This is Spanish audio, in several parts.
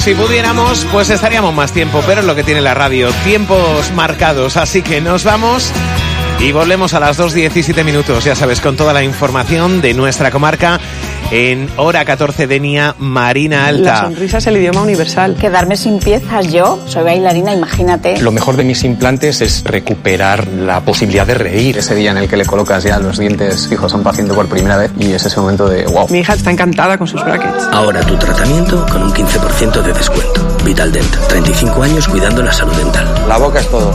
Si pudiéramos, pues estaríamos más tiempo, pero es lo que tiene la radio, tiempos marcados, así que nos vamos y volvemos a las 2:17, ya sabes, con toda la información de nuestra comarca en hora 14 Denia, Marina Alta. La sonrisa es el idioma universal. Quedarme sin piezas, yo soy bailarina, imagínate. Lo mejor de mis implantes es recuperar la posibilidad de reír. Ese día en el que le colocas ya los dientes fijos a un paciente por primera vez y es ese momento de wow. Mi hija está encantada con sus brackets. Ahora tu tratamiento con un 15% de descuento. Vitaldent, 35 años cuidando la salud dental. La boca es todo.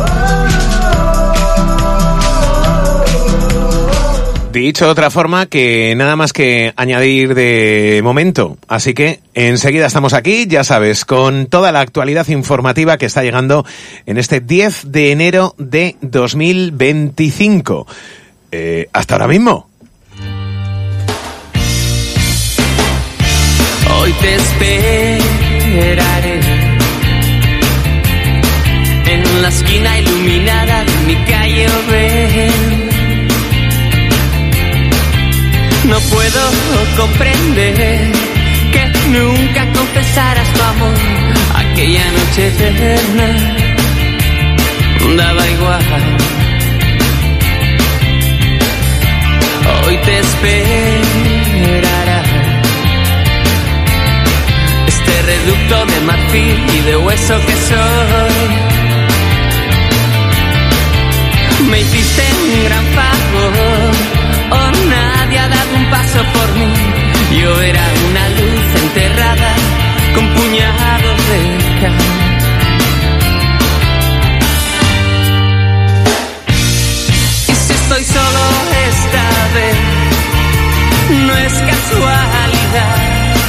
Dicho de otra forma, que nada más que añadir de momento. Así que enseguida estamos aquí, ya sabes, con toda la actualidad informativa que está llegando en este 10 de enero de 2025. Hasta ahora mismo. Hoy te esperaré en la esquina iluminada de mi calle Oven. No puedo comprender que nunca confesaras tu amor. Aquella noche eterna daba igual. Hoy te esperará este reducto de marfil y de hueso que soy. Me hiciste un gran favor. Oh, nadie ha dado un paso por mí. Yo era una luz enterrada con puñados de cal. Y si estoy solo esta vez, no es casualidad.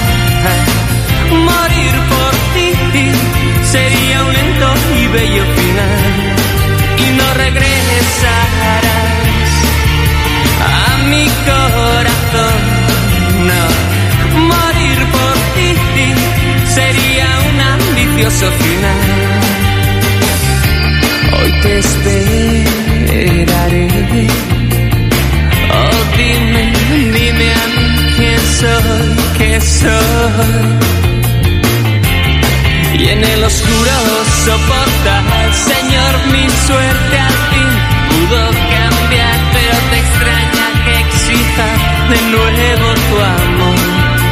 Morir por ti sería un lento y bello final. Y no regresarás a mi corazón, no. Morir por ti sería un ambicioso final. Hoy te esperaré. Oh, dime a mí quién soy, qué soy. Y en el oscuro soportar, Señor, mi suerte al fin pudo cambiar, pero te extraña que exija de nuevo tu amor.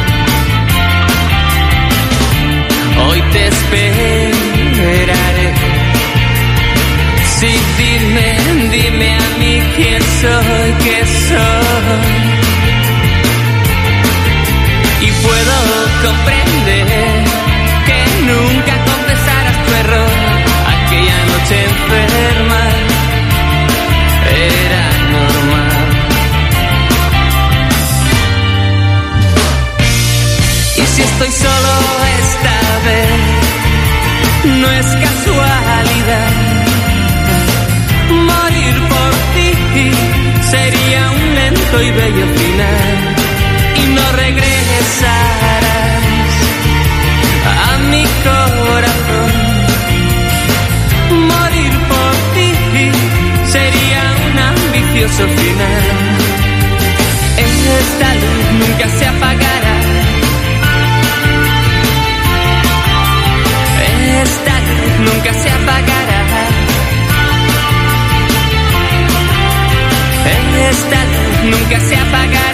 Hoy te esperaré. Sí, dime a mí quién soy, qué soy. Y puedo comprender que nunca confesaras tu error. Aquella noche enferma era normal. Y si estoy solo esta vez, no es casualidad. Morir por ti sería un lento y bello final. Y no regresarás a mi corazón. Morir por ti sería un ambicioso final. Esta luz nunca se apagará. Esta luz nunca se apagará. Esta luz nunca se apagará.